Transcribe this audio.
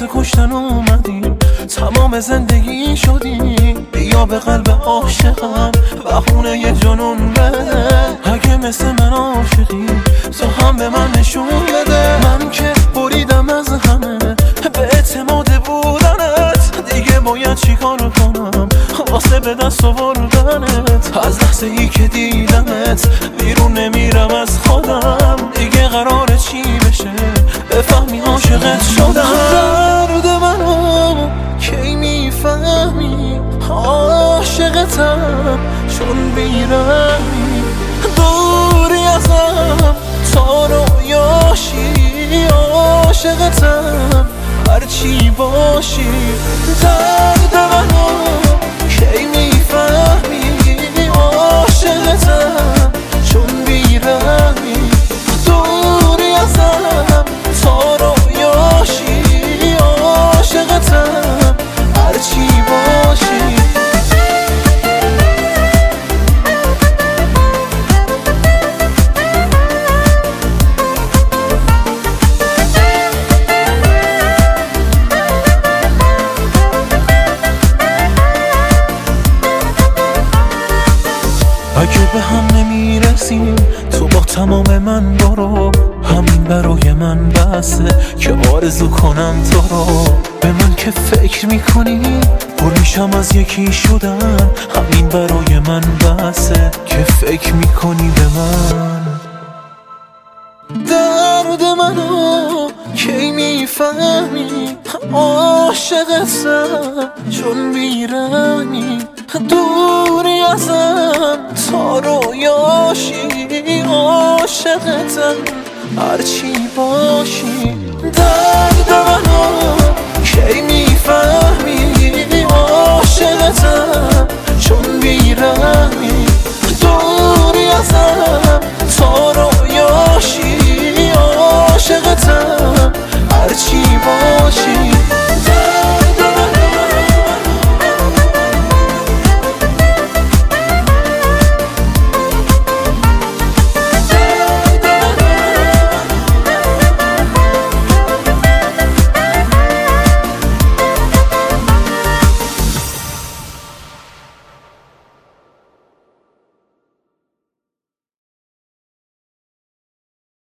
واسه کشتن اومدیم، تمام زندگی شدیم. بیا به قلب عاشقم بهونه یه جنون بده. اگه مثل من عاشقی تو هم به من نشون بده. من که بریدم از همه به اعتماد بودنت، دیگه باید چیکار کنم واسه به دست آوردنت. از لحظه ای که دیدمت بیرون نمیرم از خودم، دیگه قراره چی بشه بفهمی عاشقت شدم. درد منو کی میفهمی عاشقتم چون بیرمی. دوری ازم تا رویاشی عاشقتم هرچی باشی. درد منو کی میفهمی عاشقتم چون بیرمی. دوری ازم تا رویاشی عاشقتم هرچی باشی. اگه به هم نمیرسیم تو با تمام من برو، همین برای من بسه که آرزو کنم تو رو. به من که فکر میکنی پر میشم از یکی شدن، همین برای من بسه که فکر میکنی به من. درد منو کی میفهمی عاشقتم چون بیرمی. دوری ازم تا رویاشی عاشقتم هرچی باشی. درد منو کی میفهمی عاشقتم چون بیرمی.